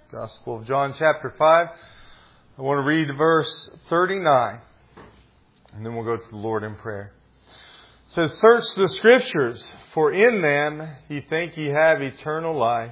Gospel of John chapter 5. I want to read verse 39. And then we'll go to the Lord in prayer. It says, "Search the Scriptures, for in them ye think ye have eternal life.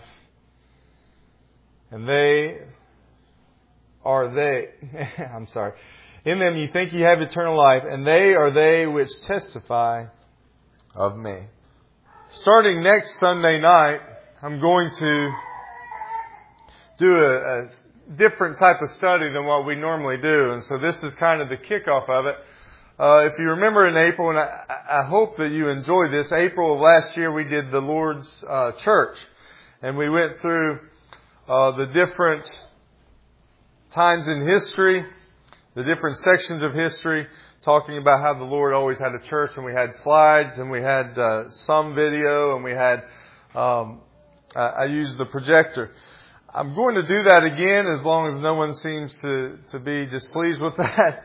And they are they." "In them ye think ye have eternal life, and they are they which testify of me." Starting next Sunday night, I'm going to do a different type of study than what we normally do. And so this is kind of the kickoff of it. If you remember in April, and I hope that you enjoyed this, April of last year we did the Lord's Church. And we went through the different times in history, the different sections of history, talking about how the Lord always had a church, and we had slides, and we had some video, and we had, I used the projector. I'm going to do that again as long as no one seems to be displeased with that.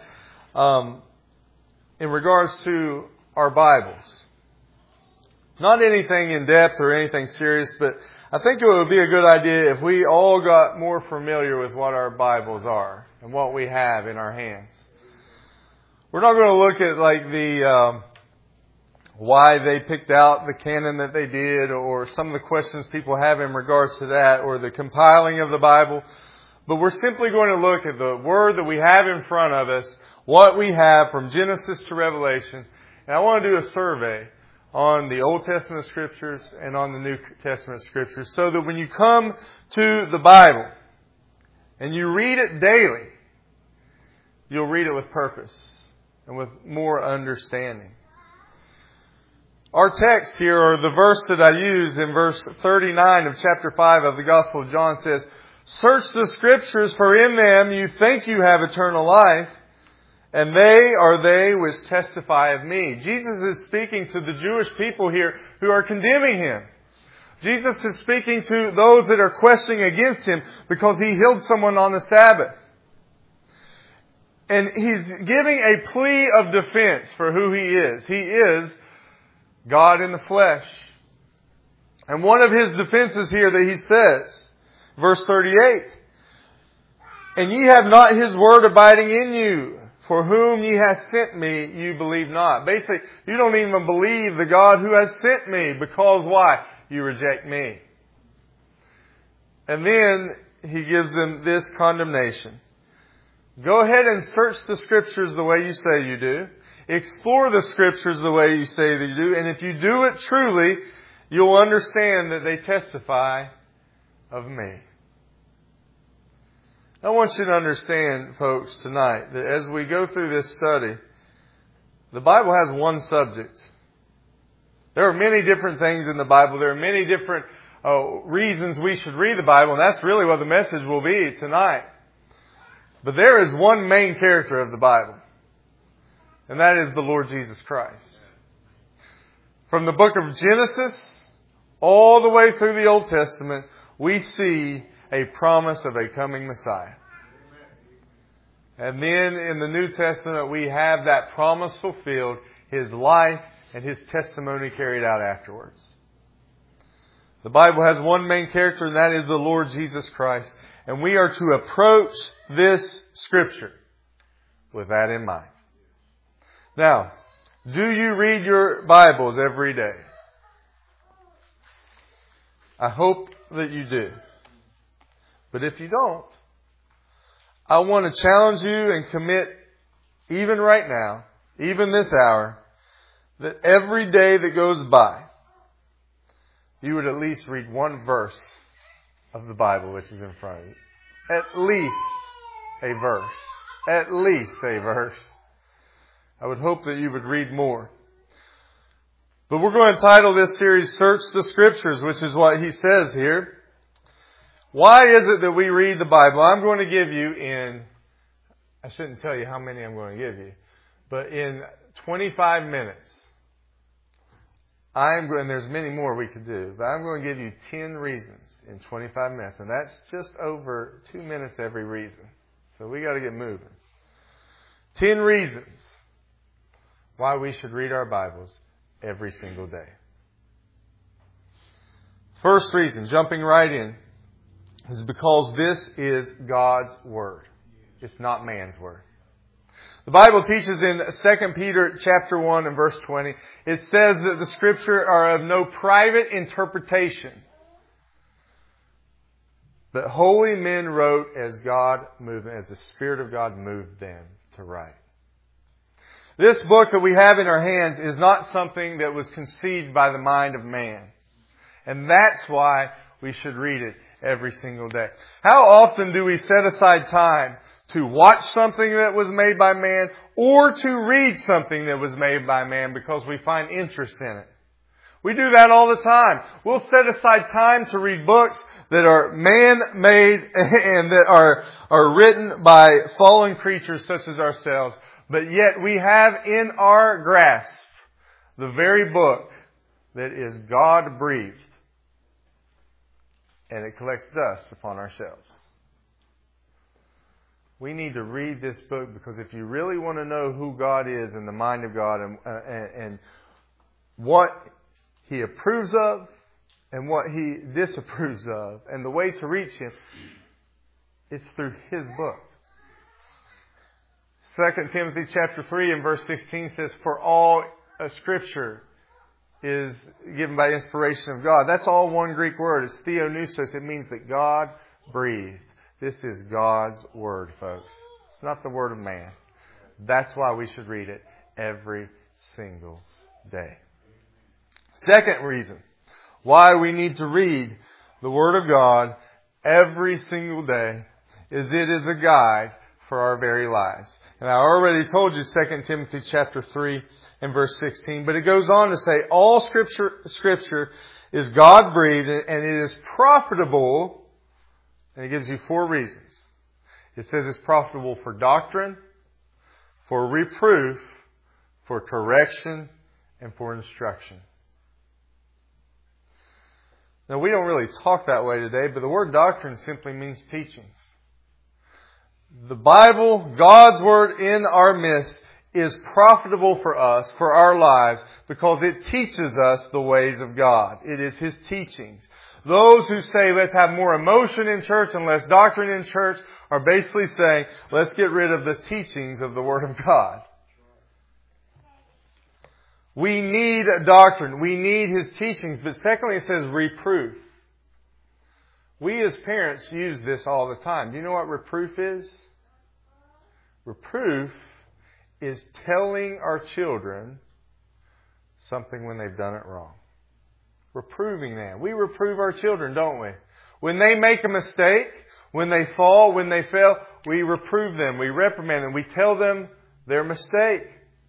In regards to our Bibles. Not anything in depth or anything serious, but I think it would be a good idea if we all got more familiar with what our Bibles are and what we have in our hands. We're not going to look at like the why they picked out the canon that they did, or some of the questions people have in regards to that, or the compiling of the Bible. But we're simply going to look at the Word that we have in front of us, what we have from Genesis to Revelation. And I want to do a survey on the Old Testament Scriptures and on the New Testament Scriptures, so that when you come to the Bible and you read it daily, you'll read it with purpose and with more understanding. Our text here, or the verse that I use in verse 39 of chapter 5 of the Gospel of John, says, "Search the Scriptures, for in them you think you have eternal life, and they are they which testify of me." Jesus is speaking to the Jewish people here who are condemning Him. Jesus is speaking to those that are questioning against Him because He healed someone on the Sabbath. And He's giving a plea of defense for who He is. He is God in the flesh. And one of His defenses here that He says, verse 38, "And ye have not His word abiding in you. For whom ye hath sent me, you believe not." Basically, you don't even believe the God who has sent me, because why? You reject me. And then He gives them this condemnation. Go ahead and search the Scriptures the way you say you do. Explore the Scriptures the way you say that you do. And if you do it truly, you'll understand that they testify of me. I want you to understand, folks, tonight, that as we go through this study, the Bible has one subject. There are many different things in the Bible. There are many different reasons we should read the Bible, and that's really what the message will be tonight. But there is one main character of the Bible, and that is the Lord Jesus Christ. From the book of Genesis all the way through the Old Testament, we see a promise of a coming Messiah. And then in the New Testament, we have that promise fulfilled, His life and His testimony carried out afterwards. The Bible has one main character, and that is the Lord Jesus Christ. And we are to approach this Scripture with that in mind. Now, do you read your Bibles every day? I hope that you do. But if you don't, I want to challenge you and commit, even right now, even this hour, that every day that goes by, you would at least read one verse of the Bible which is in front of you. At least a verse. At least a verse. I would hope that you would read more. But we're going to title this series, "Search the Scriptures," which is what he says here. Why is it that we read the Bible? I'm going to give you I shouldn't tell you how many I'm going to give you, but in 25 minutes, and there's many more we could do, but I'm going to give you 10 reasons in 25 minutes, and that's just over 2 minutes every reason. So we got to get moving. 10 reasons why we should read our Bibles every single day. First reason, jumping right in. is because this is God's Word. It's not man's Word. The Bible teaches in 2 Peter chapter 1 and verse 20, it says that the Scripture are of no private interpretation, but holy men wrote as the Spirit of God moved them to write. This book that we have in our hands is not something that was conceived by the mind of man. And that's why we should read it every single day. How often do we set aside time to watch something that was made by man or to read something that was made by man because we find interest in it? We do that all the time. We'll set aside time to read books that are man-made and that are written by fallen creatures such as ourselves. But yet we have in our grasp the very book that is God-breathed. And it collects dust upon our shelves. We need to read this book because if you really want to know who God is and the mind of God and what He approves of and what He disapproves of and the way to reach Him, it's through His book. 2 Timothy chapter 3 and verse 16 says, for all Scripture is given by inspiration of God. That's all one Greek word. It's theopneustos. It means that God breathed. This is God's Word, folks. It's not the word of man. That's why we should read it every single day. Second reason why we need to read the Word of God every single day is it is a guide for our very lives. And I already told you 2 Timothy chapter 3 and verse 16, but it goes on to say all Scripture is God-breathed and it is profitable. And it gives you 4 reasons. It says it's profitable for doctrine, for reproof, for correction, and for instruction. Now, we don't really talk that way today, but the word doctrine simply means teachings. The Bible, God's Word in our midst, is profitable for us, for our lives, because it teaches us the ways of God. It is His teachings. Those who say let's have more emotion in church and less doctrine in church are basically saying let's get rid of the teachings of the Word of God. We need doctrine. We need His teachings. But secondly, it says reproof. We as parents use this all the time. Do you know what reproof is? Reproof is telling our children something when they've done it wrong. Reproving them. We reprove our children, don't we? When they make a mistake, when they fall, when they fail, we reprove them. We reprimand them. We tell them their mistake.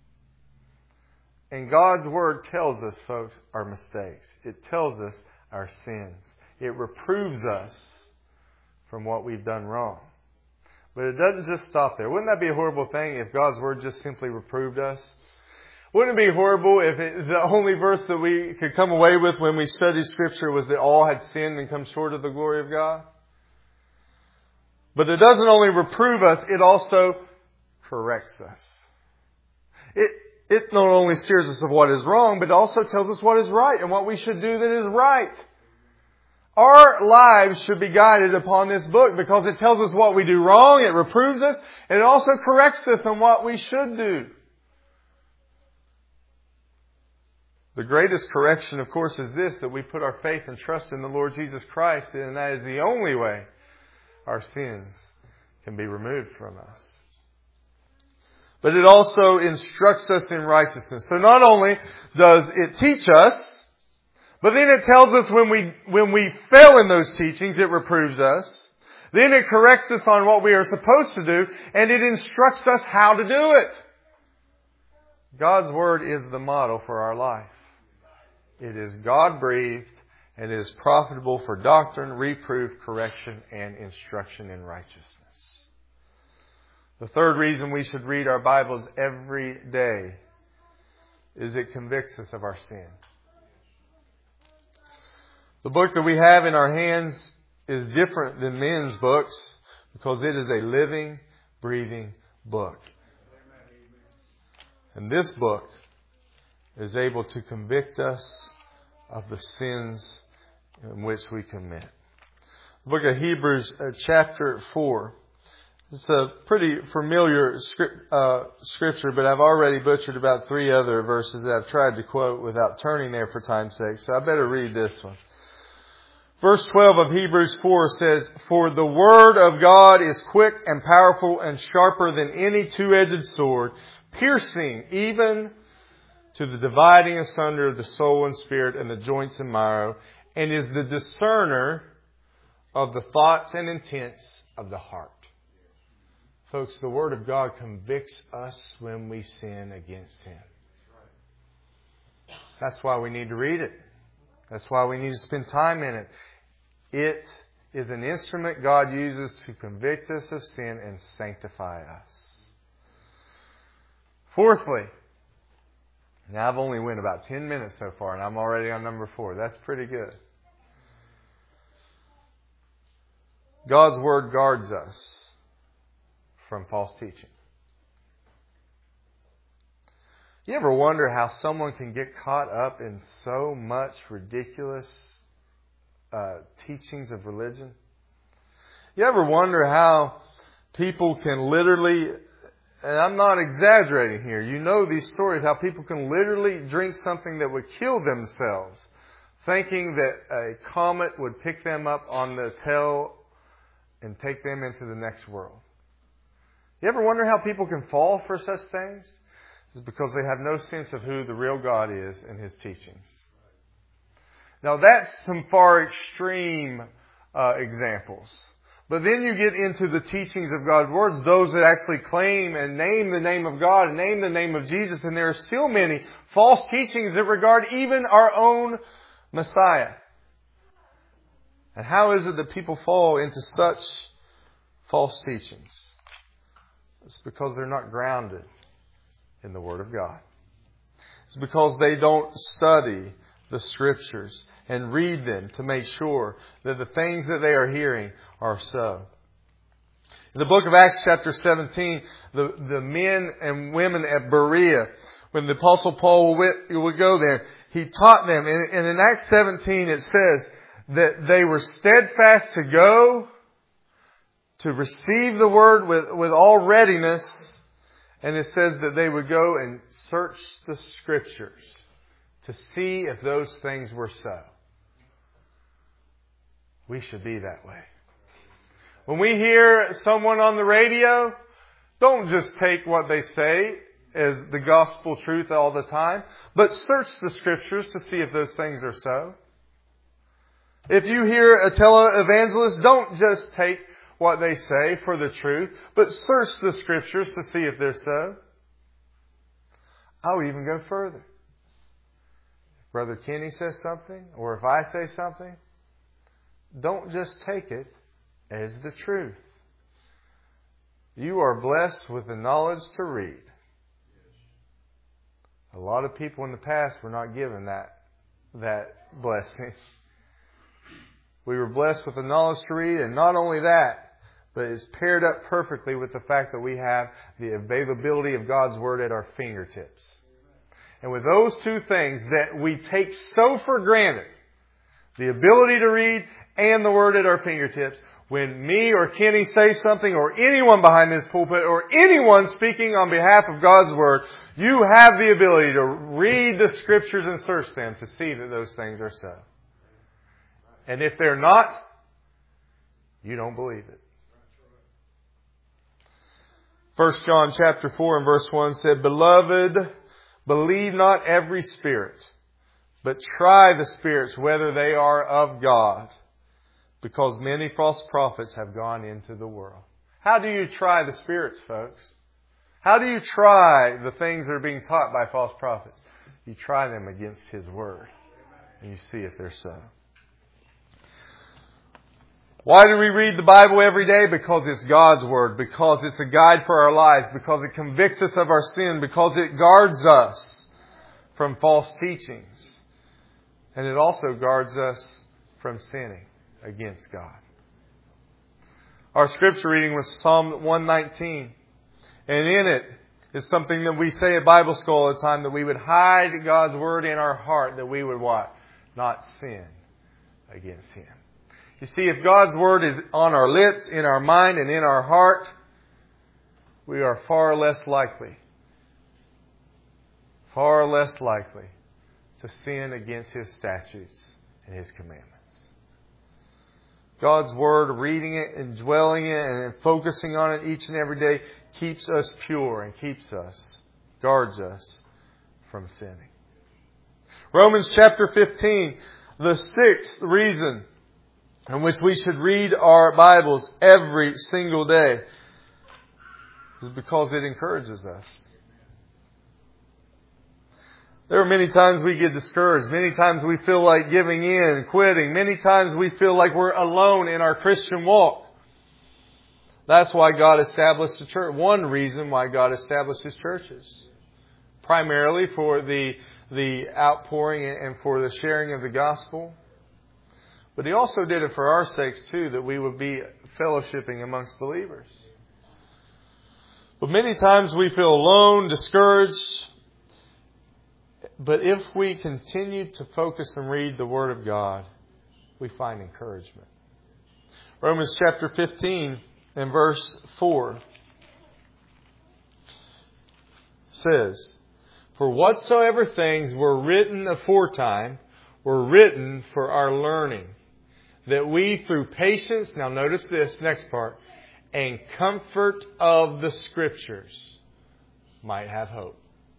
And God's Word tells us, folks, our mistakes. It tells us our sins. It reproves us from what we've done wrong. But it doesn't just stop there. Wouldn't that be a horrible thing if God's Word just simply reproved us? Wouldn't it be horrible if the only verse that we could come away with when we studied Scripture was that all had sinned and come short of the glory of God? But it doesn't only reprove us, it also corrects us. It not only steers us of what is wrong, but it also tells us what is right and what we should do that is right. Our lives should be guided upon this book because it tells us what we do wrong, it reproves us, and it also corrects us on what we should do. The greatest correction, of course, is this, that we put our faith and trust in the Lord Jesus Christ, and that is the only way our sins can be removed from us. But it also instructs us in righteousness. So not only does it teach us, but then it tells us when we fail in those teachings, it reproves us. Then it corrects us on what we are supposed to do, and it instructs us how to do it. God's Word is the model for our life. It is God-breathed and it is profitable for doctrine, reproof, correction, and instruction in righteousness. The third reason we should read our Bibles every day is it convicts us of our sin. The book that we have in our hands is different than men's books because it is a living, breathing book. And this book is able to convict us of the sins in which we commit. The book of Hebrews, chapter 4. It's a pretty familiar scripture, but I've already butchered about 3 other verses that I've tried to quote without turning there for time's sake. So I better read this one. Verse 12 of Hebrews 4 says, "For the word of God is quick and powerful and sharper than any two-edged sword, piercing even to the dividing asunder of the soul and spirit and the joints and marrow, and is the discerner of the thoughts and intents of the heart." Folks, the Word of God convicts us when we sin against Him. That's why we need to read it. That's why we need to spend time in it. It is an instrument God uses to convict us of sin and sanctify us. Fourthly, now I've only went about 10 minutes so far and I'm already on number 4. That's pretty good. God's Word guards us from false teaching. You ever wonder how someone can get caught up in so much ridiculous teachings of religion? You ever wonder how people can literally, and I'm not exaggerating here, you know these stories, how people can literally drink something that would kill themselves, thinking that a comet would pick them up on the tail and take them into the next world. You ever wonder how people can fall for such things? It's because they have no sense of who the real God is and His teachings. Now that's some far extreme examples. But then you get into the teachings of God's words, those that actually claim and name the name of God and name the name of Jesus. And there are still many false teachings that regard even our own Messiah. And how is it that people fall into such false teachings? It's because they're not grounded in the Word of God. It's because they don't study the Scriptures and read them to make sure that the things that they are hearing are so. In the book of Acts chapter 17, the men and women at Berea, when the Apostle Paul would go there, he taught them. And in Acts 17 it says that they were steadfast to go to receive the Word with all readiness. And it says that they would go and search the Scriptures to see if those things were so. We should be that way. When we hear someone on the radio, don't just take what they say as the gospel truth all the time, but search the Scriptures to see if those things are so. If you hear a televangelist, don't just take what they say for the truth, but search the Scriptures to see if they're so. I'll even go further. If Brother Kenny says something, or if I say something, don't just take it as the truth. You are blessed with the knowledge to read. A lot of people in the past were not given that blessing. We were blessed with the knowledge to read, and not only that, but it's paired up perfectly with the fact that we have the availability of God's Word at our fingertips. And with those two things that we take so for granted, the ability to read and the Word at our fingertips, when me or Kenny say something, or anyone behind this pulpit, or anyone speaking on behalf of God's Word, you have the ability to read the Scriptures and search them to see that those things are so. And if they're not, you don't believe it. 1 John chapter 4 and verse 1 said, "Beloved, believe not every spirit, but try the spirits whether they are of God, because many false prophets have gone into the world." How do you try the spirits, folks? How do you try the things that are being taught by false prophets? You try them against His Word, and you see if they're so. Why do we read the Bible every day? Because it's God's Word. Because it's a guide for our lives. Because it convicts us of our sin. Because it guards us from false teachings. And it also guards us from sinning against God. Our scripture reading was Psalm 119. And in it is something that we say at Bible school all the time, that we would hide God's Word in our heart, that we would what? Not sin against Him. You see, if God's Word is on our lips, in our mind, and in our heart, we are far less likely to sin against His statutes and His commandments. God's Word, reading it and dwelling it and focusing on it each and every day keeps us pure and guards us from sinning. Romans chapter 15, the sixth reason in which we should read our Bibles every single day is because it encourages us. There are many times we get discouraged. Many times we feel like giving in, quitting. Many times we feel like we're alone in our Christian walk. That's why God established the church. One reason why God established His churches. Primarily for the outpouring and for the sharing of the gospel. But He also did it for our sakes too, that we would be fellowshipping amongst believers. But many times we feel alone, discouraged. But if we continue to focus and read the Word of God, we find encouragement. Romans chapter 15 and verse 4 says, "For whatsoever things were written aforetime were written for our learning, that we through patience," now notice this next part, "and comfort of the Scriptures might have hope."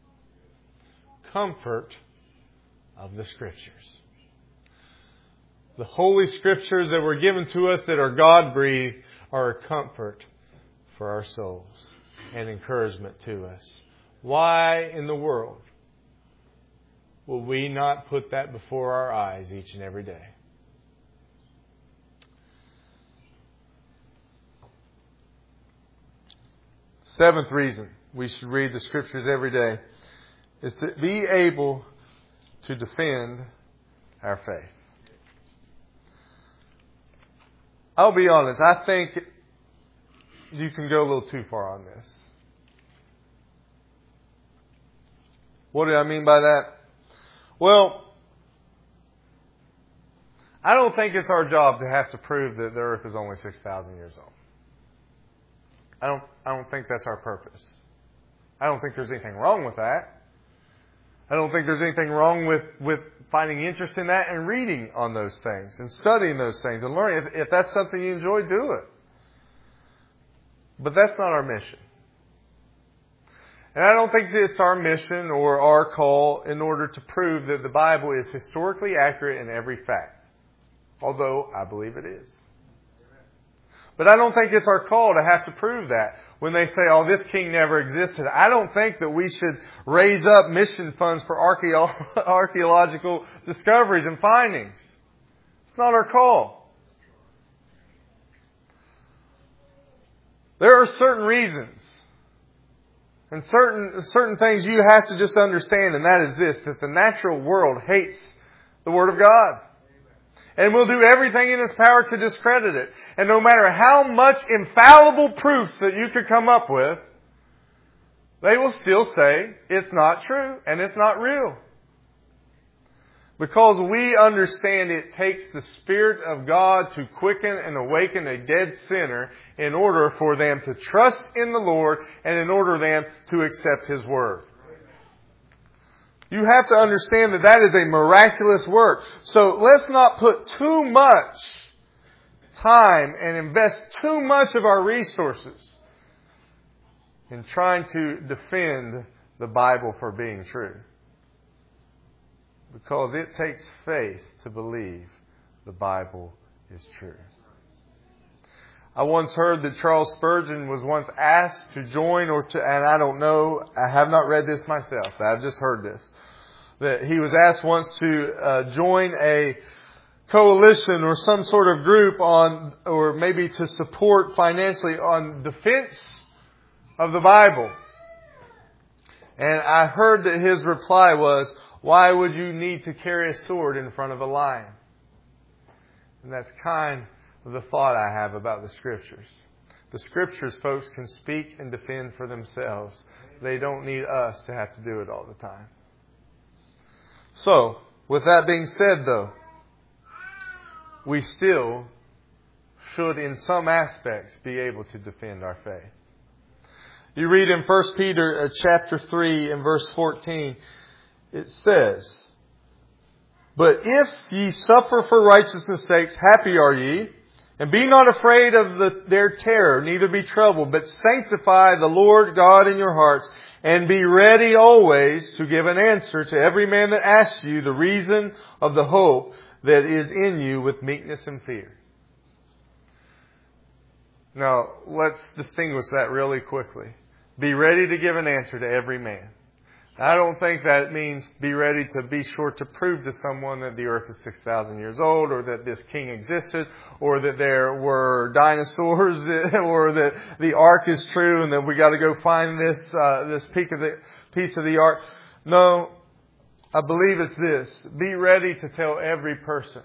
Comfort of the Scriptures. The Holy Scriptures that were given to us that are God-breathed are a comfort for our souls and encouragement to us. Why in the world will we not put that before our eyes each and every day? Seventh reason we should read the Scriptures every day is to be able to defend our faith. I'll be honest, I think you can go a little too far on this. What do I mean by that? Well, I don't think it's our job to have to prove that the earth is only 6,000 years old. I don't think that's our purpose. I don't think there's anything wrong with that. I don't think there's anything wrong with finding interest in that and reading on those things and studying those things and learning. If that's something you enjoy, do it. But that's not our mission. And I don't think it's our mission or our call in order to prove that the Bible is historically accurate in every fact. Although I believe it is. But I don't think it's our call to have to prove that. When they say, oh, this king never existed, I don't think that we should raise up mission funds for archaeological discoveries and findings. It's not our call. There are certain reasons and certain things you have to just understand, and that is this, that the natural world hates the Word of God. And will do everything in its power to discredit it. And no matter how much infallible proofs that you could come up with, they will still say it's not true and it's not real. Because we understand it takes the Spirit of God to quicken and awaken a dead sinner in order for them to trust in the Lord and in order for them to accept His Word. You have to understand that that is a miraculous work. So let's not put too much time and invest too much of our resources in trying to defend the Bible for being true. Because it takes faith to believe the Bible is true. I once heard that Charles Spurgeon was once asked to join and I don't know, I have not read this myself, but I've just heard this. That he was asked once to join a coalition or some sort of group or maybe to support financially on defense of the Bible. And I heard that his reply was, why would you need to carry a sword in front of a lion? And that's kind of the thought I have about the Scriptures. The Scriptures, folks, can speak and defend for themselves. They don't need us to have to do it all the time. So, with that being said, though, we still should in some aspects be able to defend our faith. You read in 1 Peter chapter 3 and verse 14, it says, "But if ye suffer for righteousness' sakes, happy are ye. And be not afraid of their terror, neither be troubled, but sanctify the Lord God in your hearts, and be ready always to give an answer to every man that asks you the reason of the hope that is in you with meekness and fear." Now, let's distinguish that really quickly. Be ready to give an answer to every man. I don't think that means be ready to be sure to prove to someone that the earth is 6,000 years old, or that this king existed, or that there were dinosaurs, or that the ark is true and that we got to go find this piece of the ark. No, I believe it's this. Be ready to tell every person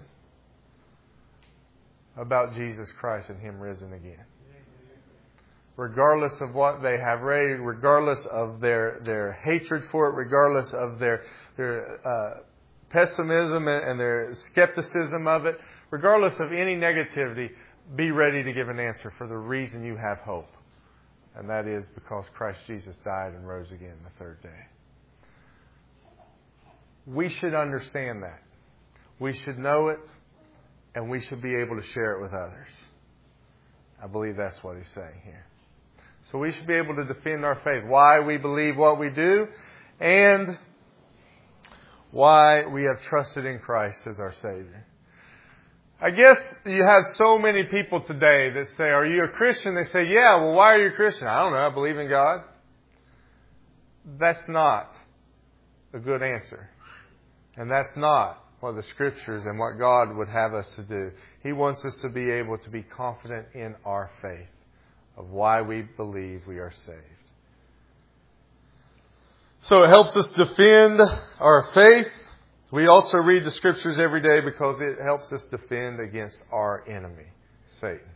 about Jesus Christ and Him risen again. Regardless of what they have read, regardless of their hatred for it, regardless of their pessimism and their skepticism of it, regardless of any negativity, be ready to give an answer for the reason you have hope. And that is because Christ Jesus died and rose again the third day. We should understand that. We should know it, and we should be able to share it with others. I believe that's what he's saying here. So we should be able to defend our faith, why we believe what we do, and why we have trusted in Christ as our Savior. I guess you have so many people today that say, "Are you a Christian?" They say, "Yeah, well, why are you a Christian?" "I don't know, I believe in God." That's not a good answer. And that's not what the Scriptures and what God would have us to do. He wants us to be able to be confident in our faith, of why we believe we are saved. So it helps us defend our faith. We also read the Scriptures every day because it helps us defend against our enemy, Satan.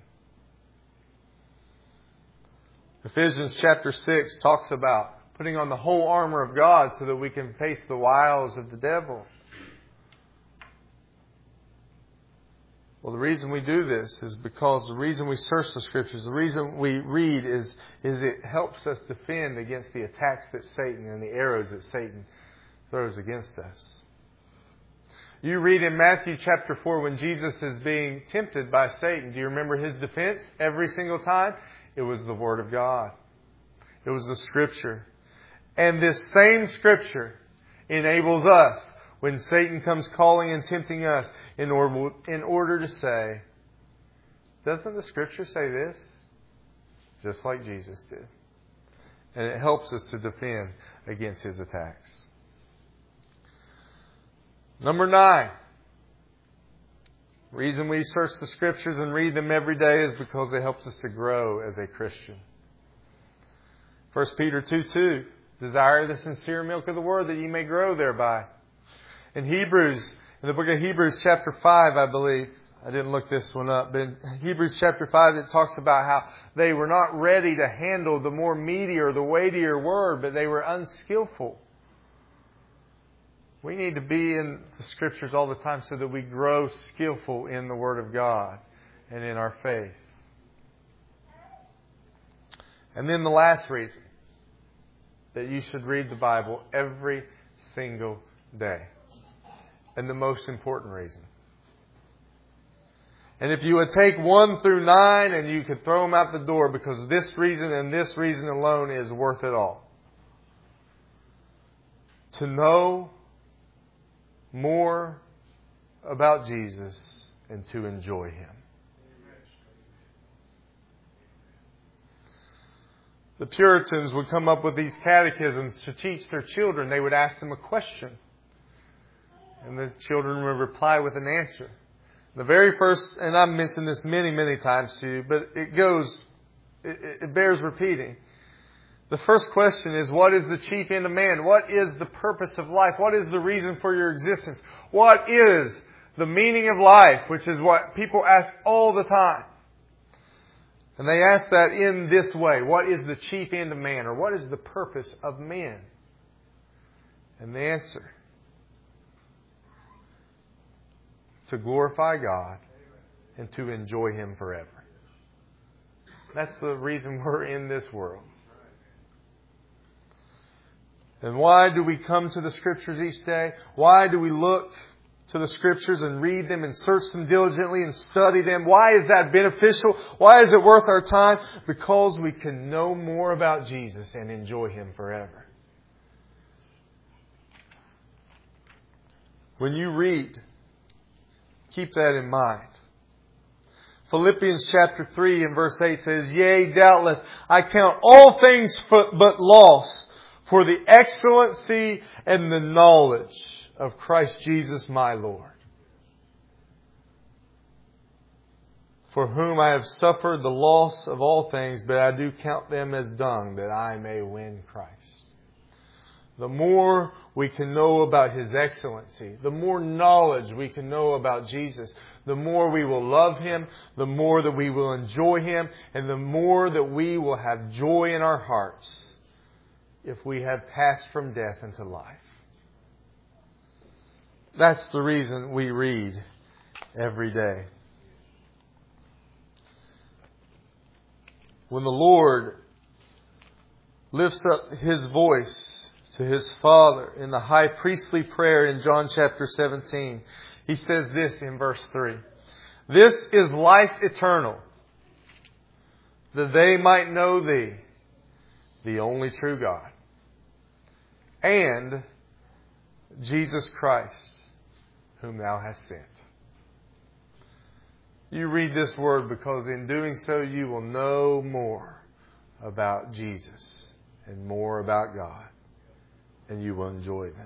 Ephesians chapter 6 talks about putting on the whole armor of God so that we can face the wiles of the devil. Well, the reason we do this is because the reason we search the Scriptures, the reason we read is it helps us defend against the attacks that Satan and the arrows that Satan throws against us. You read in Matthew chapter 4 when Jesus is being tempted by Satan. Do you remember his defense every single time? It was the Word of God. It was the Scripture. And this same Scripture enables us, when Satan comes calling and tempting us, in order to say, "Doesn't the Scripture say this?" Just like Jesus did. And it helps us to defend against his attacks. Number 9. The reason we search the Scriptures and read them every day is because it helps us to grow as a Christian. 1 Peter 2:2, "Desire the sincere milk of the Word that ye may grow thereby." In the book of Hebrews chapter 5, I believe, I didn't look this one up, but in Hebrews chapter 5 it talks about how they were not ready to handle the more meaty or the weightier word, but they were unskillful. We need to be in the Scriptures all the time so that we grow skillful in the Word of God and in our faith. And then the last reason, that you should read the Bible every single day. And the most important reason. And if you would take 1 through 9 and you could throw them out the door because this reason and this reason alone is worth it all. To know more about Jesus and to enjoy Him. The Puritans would come up with these catechisms to teach their children. They would ask them a question. And the children would reply with an answer. The very first, and I've mentioned this many, many times to you, but it bears repeating. The first question is, what is the chief end of man? What is the purpose of life? What is the reason for your existence? What is the meaning of life? Which is what people ask all the time. And they ask that in this way. What is the chief end of man? Or what is the purpose of men? And the answer: to glorify God and to enjoy Him forever. That's the reason we're in this world. And why do we come to the Scriptures each day? Why do we look to the Scriptures and read them and search them diligently and study them? Why is that beneficial? Why is it worth our time? Because we can know more about Jesus and enjoy Him forever. When you read, keep that in mind. Philippians chapter 3 and verse 8 says, "Yea, doubtless, I count all things but loss for the excellency and the knowledge of Christ Jesus my Lord, for whom I have suffered the loss of all things, but I do count them as dung, that I may win Christ." The more we can know about His excellency, the more knowledge we can know about Jesus, the more we will love Him, the more that we will enjoy Him, and the more that we will have joy in our hearts if we have passed from death into life. That's the reason we read every day. When the Lord lifts up His voice to His Father in the high priestly prayer in John chapter 17, He says this in verse 3. "This is life eternal, that they might know Thee, the only true God, and Jesus Christ, whom Thou hast sent." You read this word because in doing so you will know more about Jesus and more about God, and you will enjoy them.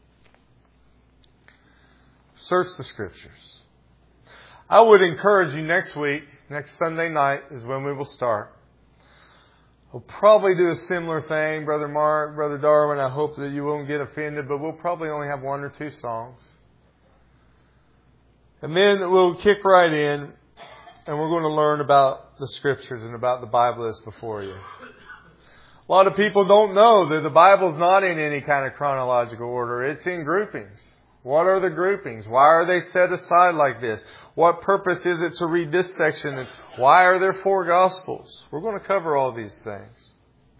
Search the Scriptures. I would encourage you next week, next Sunday night is when we will start. We'll probably do a similar thing, Brother Mark, Brother Darwin. I hope that you won't get offended, but we'll probably only have 1 or 2 songs. And then we'll kick right in, and we're going to learn about the Scriptures and about the Bible that's before you. A lot of people don't know that the Bible's not in any kind of chronological order. It's in groupings. What are the groupings? Why are they set aside like this? What purpose is it to read this section? And why are there 4 Gospels? We're going to cover all these things.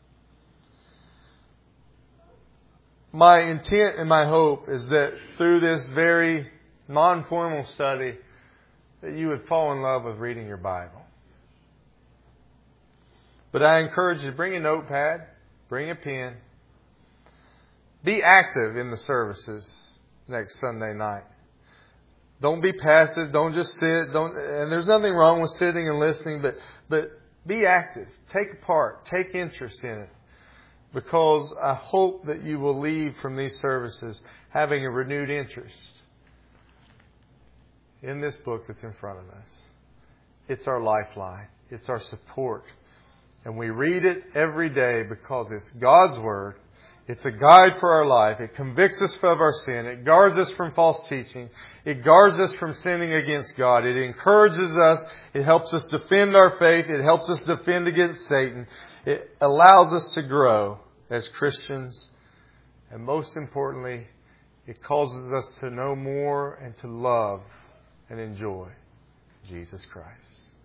My intent and my hope is that through this very non-formal study, that you would fall in love with reading your Bible. But I encourage you to bring a notepad, bring a pen, be active in the services next Sunday night. Don't be passive. Don't just sit. And there's nothing wrong with sitting and listening, but be active. Take part. Take interest in it. Because I hope that you will leave from these services having a renewed interest in this book that's in front of us. It's our lifeline. It's our support. And we read it every day because it's God's Word. It's a guide for our life. It convicts us of our sin. It guards us from false teaching. It guards us from sinning against God. It encourages us. It helps us defend our faith. It helps us defend against Satan. It allows us to grow as Christians. And most importantly, it causes us to know more and to love and enjoy Jesus Christ.